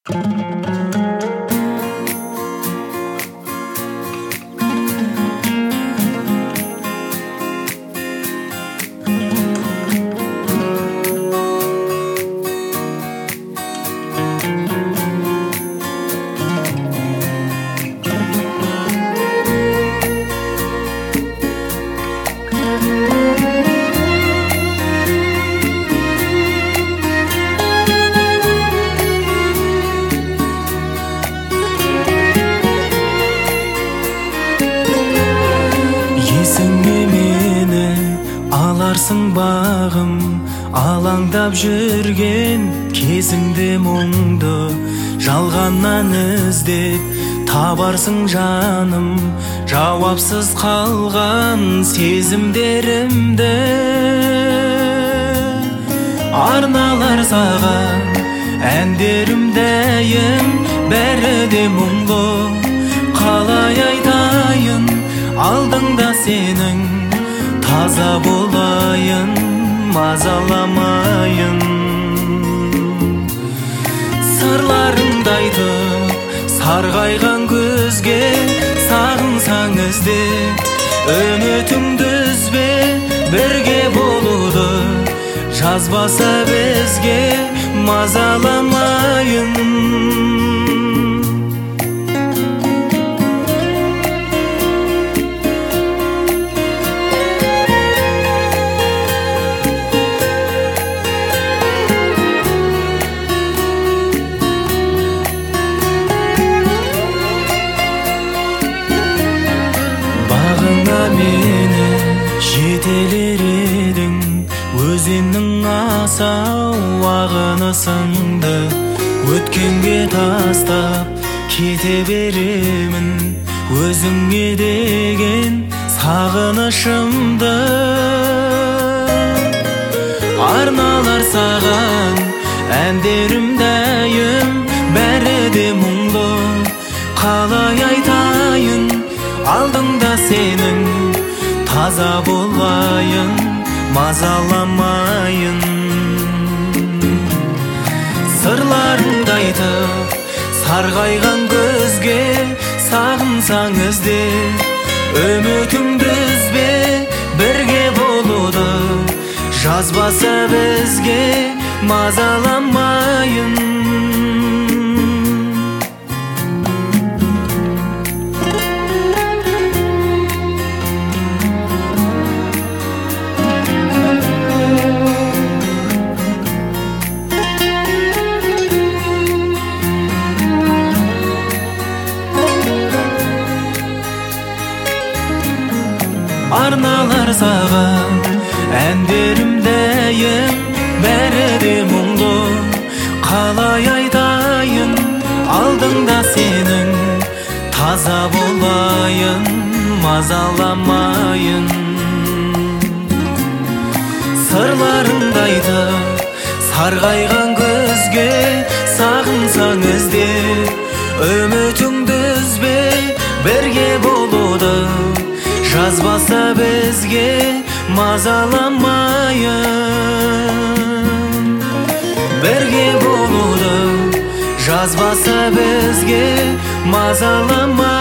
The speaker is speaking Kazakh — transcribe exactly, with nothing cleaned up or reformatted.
Есіңе мені аларсың бағым, алаңдап жүрген кезіңде мұңды жалғаннан іздеп табарсың жаным, жауапсыз қалған сезімдерімді арналар саған әндерім дәйім, бәрі де мұңлы. Қалай айтайын алдыңда сенің, таза болайын, мазаламайын. Сырларыңды айтып сарғайған көзге, сағынсаң ізде үмітіңді үзбе. Бірге болуды жазбаса бізге, мазаламайын. Мені жетелер едің, өзеннің асау ағыны сынды, өткенге тастап кете беремін, өзіңе деген сағынышымды. Арналар саған әндерім дәйім, бәрі де мұңлы. Қалай айтайын алдыңда сенің, таза болайын, мазаламайын. Сырларыңды айтып сарғайған көзге, сағынсаң ізде үмітіңді үзбе. Бірге болуды жазбаса бізге, мазаламайын. Арналар саған әндерім дәйім, бәрі де мұңлы. Қалай айтайын алдыңда сенің, таза болайын, мазаламайын. Сырларыңды айтып сарғайған көзге, сағынсаң ізде үмітіңді үзбе. Бірге болуды жазбаса бізге, мазаламайын. Бірге болуды жазбаса бізге, мазаламайын.